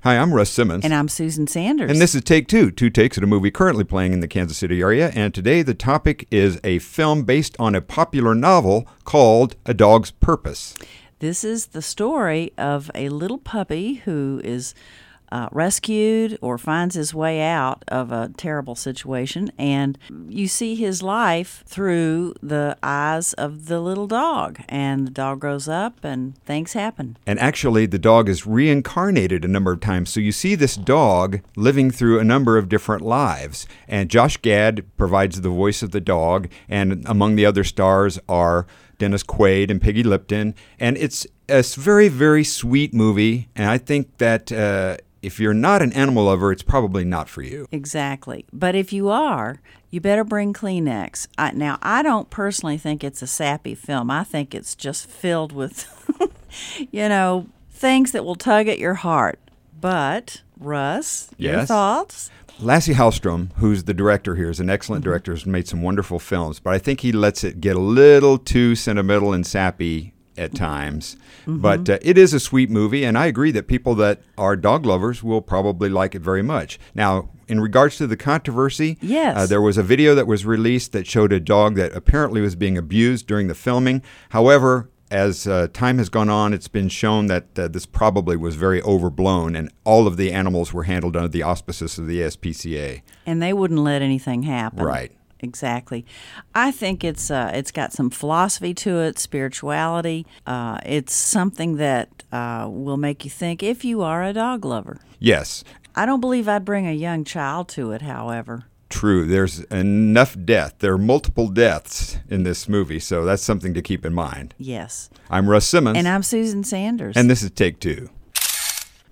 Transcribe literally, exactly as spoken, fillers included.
Hi, I'm Russ Simmons. And I'm Susan Sanders. And this is Take Two, two takes at a movie currently playing in the Kansas City area. And today the topic is a film based on a popular novel called A Dog's Purpose. This is the story of a little puppy who is uh, rescued or finds his way out of a terrible situation. And you see his life through the eyes of the little dog. And the dog grows up and things happen. And actually, the dog is reincarnated a number of times. So you see this dog living through a number of different lives. And Josh Gad provides the voice of the dog. And among the other stars are Dennis Quaid and Peggy Lipton. And it's a very, very sweet movie. And I think that uh, if you're not an animal lover, it's probably not for you. Exactly. But if you are, you better bring Kleenex. I, now, I don't personally think it's a sappy film. I think it's just filled with, you know, things that will tug at your heart. But, Russ, yes. Your thoughts? Lasse Hallström, who's the director here, is an excellent Mm-hmm. director, has made some wonderful films, but I think he lets it get a little too sentimental and sappy at times. Mm-hmm. But uh, it is a sweet movie, and I agree that people that are dog lovers will probably like it very much. Now, in regards to the controversy, yes. uh, there was a video that was released that showed a dog that apparently was being abused during the filming. However, as uh, time has gone on, it's been shown that uh, this probably was very overblown, and all of the animals were handled under the auspices of the A S P C A. And they wouldn't let anything happen. Right. Exactly. I think it's uh, it's got some philosophy to it, spirituality. Uh, it's something that uh, will make you think if you are a dog lover. Yes. I don't believe I'd bring a young child to it, however. True. There's enough death. There are multiple deaths in this movie, so that's something to keep in mind. Yes. I'm Russ Simmons. And I'm Susan Sanders. And this is Take Two.